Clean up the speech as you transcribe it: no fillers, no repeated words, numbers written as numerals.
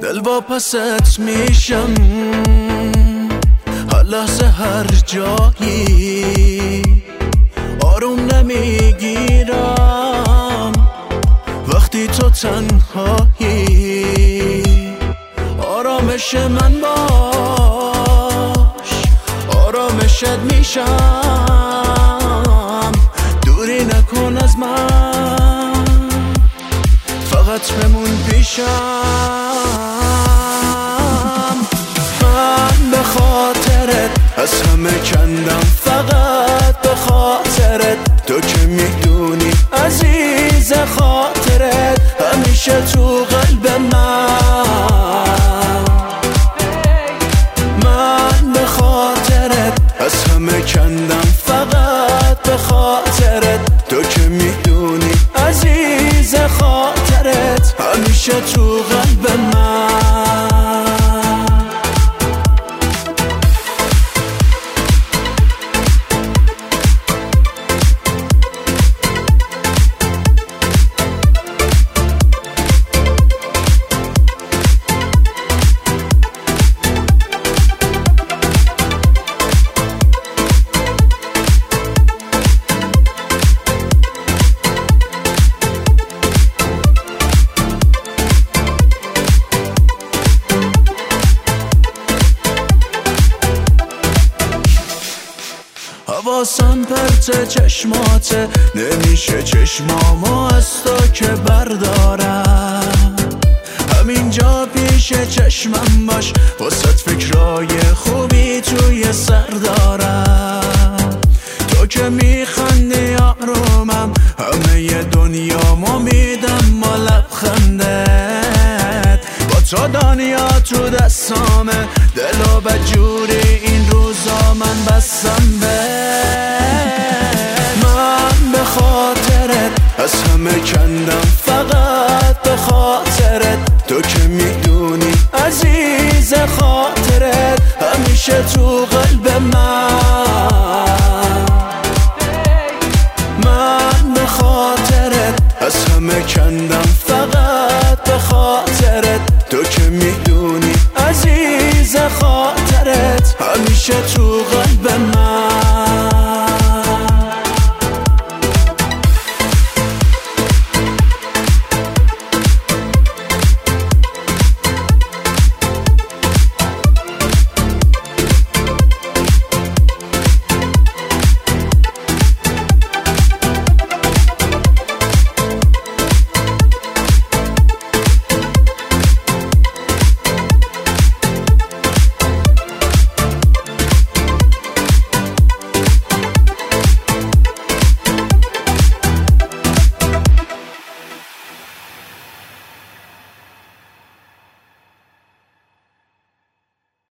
دل واپست میشم هر لحظه هر جایی، آروم نمیگیرم وقتی تو تنهایی. آرامش من باش، آرامشت میشم، دوری نکن از من، فقط بمون پیشم. من به خاطرت از همه کندم، فقط به خاطرت، تو که میدونی عزیز خاطرت همیشه تو قلب من به خاطرت از همه کندم، فقط به خاطرت، تو که میدونی عزیز خاطرت همیشه تو قلب من. حواسم پرت چشماته، نمیشه چشمامو از تو که بردارم، همینجا پیش چشمم باش، واسه فکرای خوبی توی سر دارم. تو که میخندی آرومم، همه دنیامو میدم با لبخندت، با تو دنیا تو دستامه، دل و بدجوری این روزا من بستم به من به خاطرت از همه کندم، فقط به خاطرت، تو که میدونی عزیز خاطرت همیشه تو قلب من به خاطرت از همه کندم، فقط به خاطرت، تو که میدونی عزیز خاطرت همیشه تو